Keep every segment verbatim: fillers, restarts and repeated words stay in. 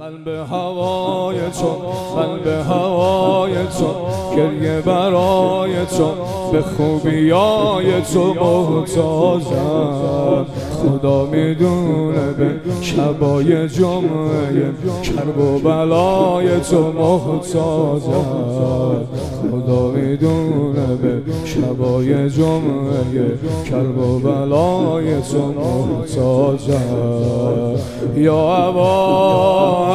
من به هوای تو، من به هوای تو، گریه برای تو، به خوبیای تو محتاجم. خدا میدونه به شبای جمعه کرب و بلای تو محتاجم. خدا میدونه به شبای جمعه کرب و بلای تو محتاجم. یا ابا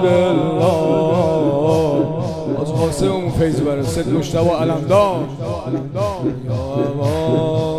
عبدالله از قاسم اون فیض بره سید مجتبی علمدار. یا ابا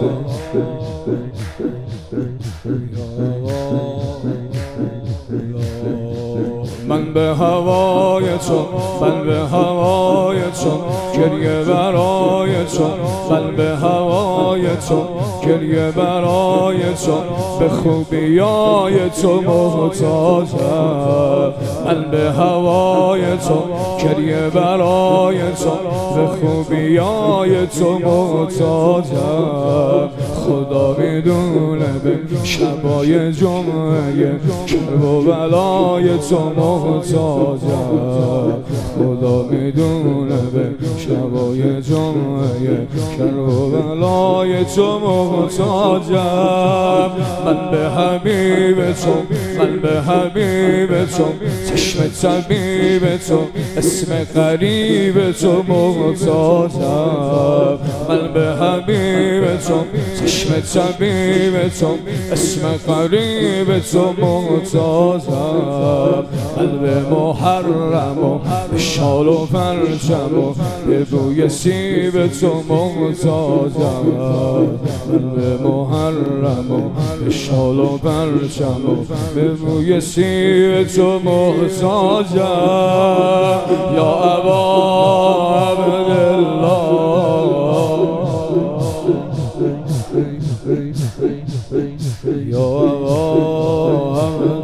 من به هوای تو، من به هوای تو، گریه برای تو، من به هوای تو، گریه برای تو، به خوبیای تو محتاجم. من به هوای تو، گریه برای تو، به خوبیای تو محتاجم. خدا میدونه به شبای جمعه کرب و بلای تو محتاجم. خدا میدونه به شبای جمعه کرب و بلای تو محتاجم. من به حبیب تو، من به حبیب تو، چشم طبیب تو، اسم غریب تو محتاجم. من به حبیب تو، چشم طبیب تو، اسم غریب تو محتاجم. قلب محرم و به شال و پرچم و به بوی سیب تو محتاجم. قلب محرم و به شال و پرچم و به بوی سیب تو محتاجم. یا ابا عبدالله یا ابا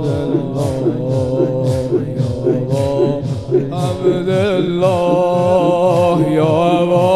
عبدالله یا ابا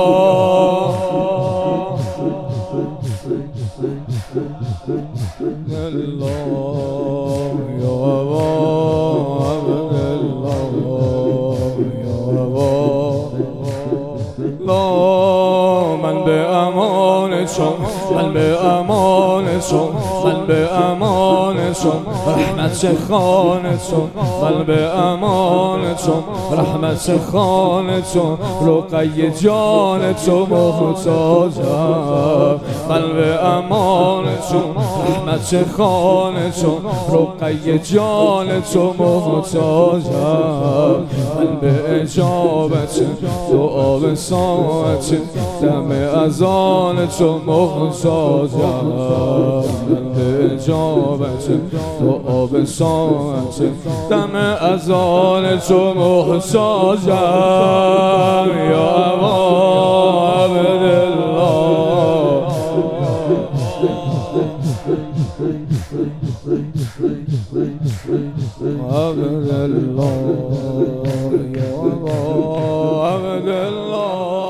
من به امان تو، من به امان تو، من به امان تو، رحمت خان تو، من به امان تو، رحمت خان تو، رقی جان تو محتاجم. من به امان تو، رحمت خان تو، رقی جان تو محتاجم. من به اجابت دعا به ساعت دم اذان تو محتاجم. من به اجابت دعا به ساعت دم اذان تو محتاجم. یا ابا عبدالله عبدالله یا ابا عبدالله